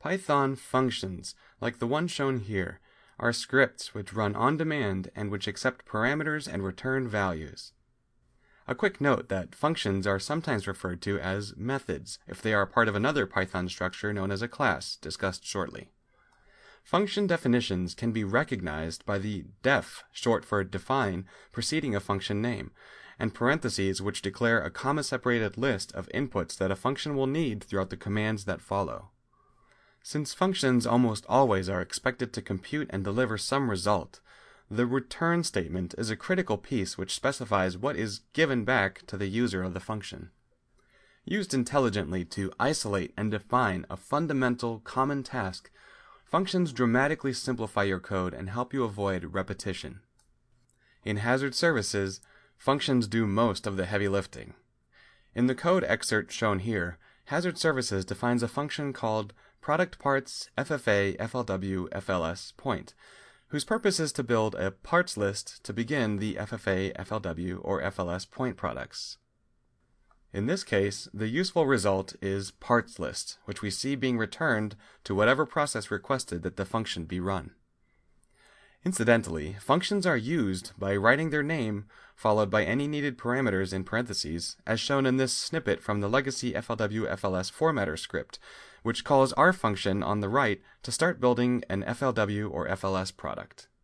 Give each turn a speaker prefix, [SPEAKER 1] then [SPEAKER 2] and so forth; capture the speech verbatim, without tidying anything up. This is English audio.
[SPEAKER 1] Python functions, like the one shown here, are scripts which run on demand and which accept parameters and return values. A quick note that functions are sometimes referred to as methods if they are part of another Python structure known as a class, discussed shortly. Function definitions can be recognized by the def, short for define, preceding a function name, and parentheses which declare a comma-separated list of inputs that a function will need throughout the commands that follow. Since functions almost always are expected to compute and deliver some result, the return statement is a critical piece which specifies what is given back to the user of the function. Used intelligently to isolate and define a fundamental common task, functions dramatically simplify your code and help you avoid repetition. In hazard services, functions do most of the heavy lifting. In the code excerpt shown here, hazard services defines a function called product parts F F A F L W F L S point, whose purpose is to build a parts list to begin the F F A F L W or F L S point products. In this case, the useful result is parts list, which we see being returned to whatever process requested that the function be run. Incidentally, functions are used by writing their name followed by any needed parameters in parentheses, as shown in this snippet from the legacy F L W F L S formatter script, which calls our function on the right to start building an F L W or F L S product.